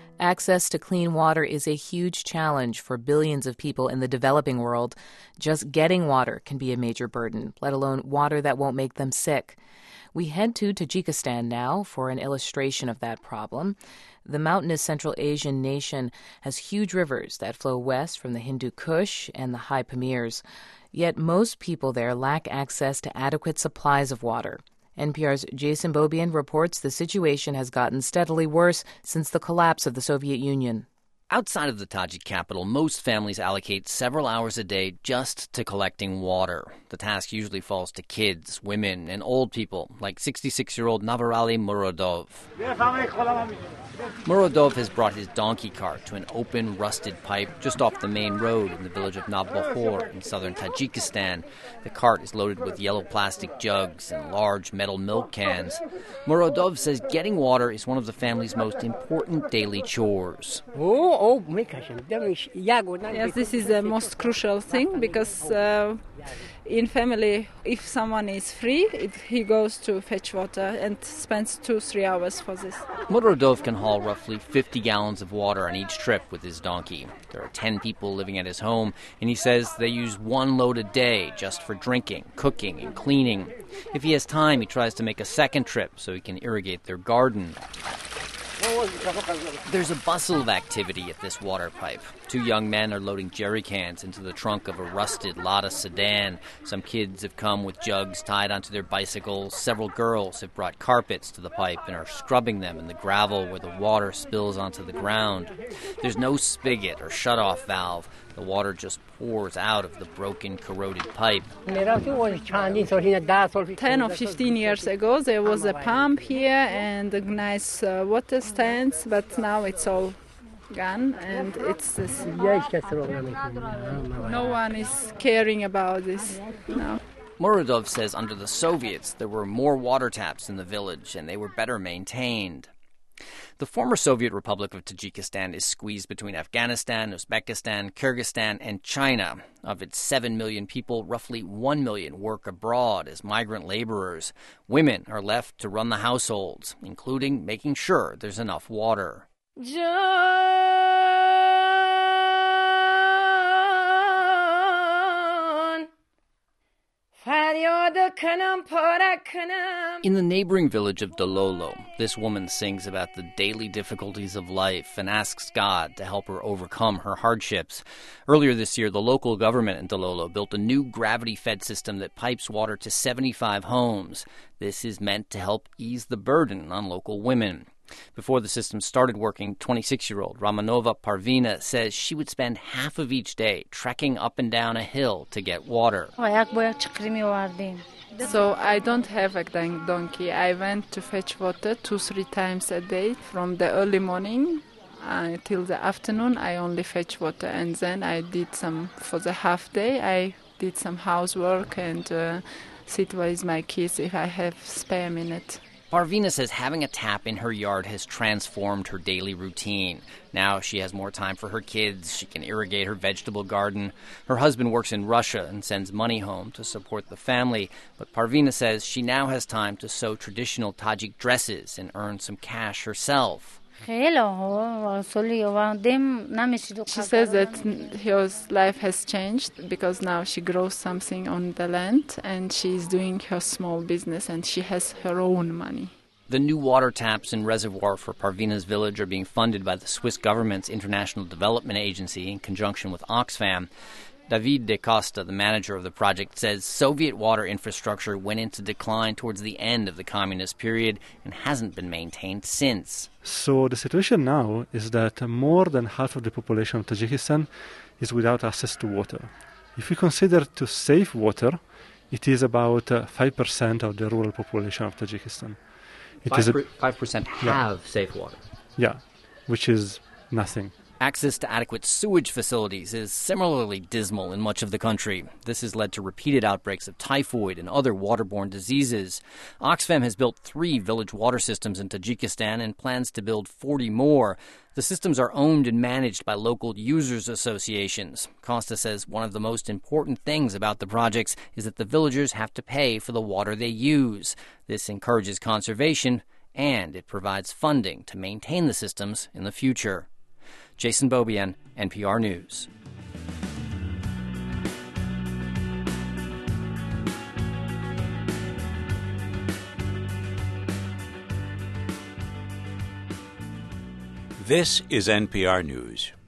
Access to clean water is a huge challenge for billions of people in the developing world. Just getting water can be a major burden, let alone water that won't make them sick. We head to Tajikistan now for an illustration of that problem. The mountainous Central Asian nation has huge rivers that flow west from the Hindu Kush and the High Pamirs. Yet most people there lack access to adequate supplies of water. NPR's Jason Beaubien reports the situation has gotten steadily worse since the collapse of the Soviet Union. Outside of the Tajik capital, most families allocate several hours a day just to collecting water. The task usually falls to kids, women, and old people, like 66-year-old Navarali Murodov. Murodov has brought his donkey cart to an open, rusted pipe just off the main road in the village of Navbahor in southern Tajikistan. The cart is loaded with yellow plastic jugs and large metal milk cans. Murodov says getting water is one of the family's most important daily chores. Yes, this is the most crucial thing because in family, if someone is free, he goes to fetch water and spends 2-3 hours for this. Murodov can haul roughly 50 gallons of water on each trip with his donkey. There are 10 people living at his home, and he says they use 1 load a day just for drinking, cooking, and cleaning. If he has time, he tries to make a second trip so he can irrigate their garden. There's a bustle of activity at this water pipe. 2 young men are loading jerry cans into the trunk of a rusted Lada sedan. Some kids have come with jugs tied onto their bicycles. Several girls have brought carpets to the pipe and are scrubbing them in the gravel where the water spills onto the ground. There's no spigot or shut-off valve. The water just pours out of the broken, corroded pipe. 10 or 15 years ago, there was a pump here and a nice water stands, but now it's all gone and it's this. No one is caring about this now. Murodov says under the Soviets, there were more water taps in the village and they were better maintained. The former Soviet Republic of Tajikistan is squeezed between Afghanistan, Uzbekistan, Kyrgyzstan, and China. Of its 7 million people, roughly 1 million work abroad as migrant laborers. Women are left to run the households, including making sure there's enough water. In the neighboring village of Dololo, this woman sings about the daily difficulties of life and asks God to help her overcome her hardships. Earlier this year, the local government in Dololo built a new gravity-fed system that pipes water to 75 homes. This is meant to help ease the burden on local women. Before the system started working, 26-year-old Ramanova Parvina says she would spend half of each day trekking up and down a hill to get water. So I don't have a donkey. I went to fetch water 2-3 times a day from the early morning till the afternoon. I only fetch water, and then I did some, for the half day, I did some housework and sit with my kids if I have spare minute. Parvina says having a tap in her yard has transformed her daily routine. Now she has more time for her kids. She can irrigate her vegetable garden. Her husband works in Russia and sends money home to support the family. But Parvina says she now has time to sew traditional Tajik dresses and earn some cash herself. She says that her life has changed because now she grows something on the land and she's doing her small business and she has her own money. The new water taps and reservoir for Parvina's village are being funded by the Swiss government's International Development Agency in conjunction with Oxfam. David de Costa, the manager of the project, says Soviet water infrastructure went into decline towards the end of the communist period and hasn't been maintained since. So the situation now is that more than half of the population of Tajikistan is without access to water. If we consider to save water, it is about 5% of the rural population of Tajikistan. 5% have safe water? Yeah, which is nothing. Access to adequate sewage facilities is similarly dismal in much of the country. This has led to repeated outbreaks of typhoid and other waterborne diseases. Oxfam has built 3 village water systems in Tajikistan and plans to build 40 more. The systems are owned and managed by local users associations. Costa says one of the most important things about the projects is that the villagers have to pay for the water they use. This encourages conservation and it provides funding to maintain the systems in the future. Jason Beaubien, NPR News. This is NPR News.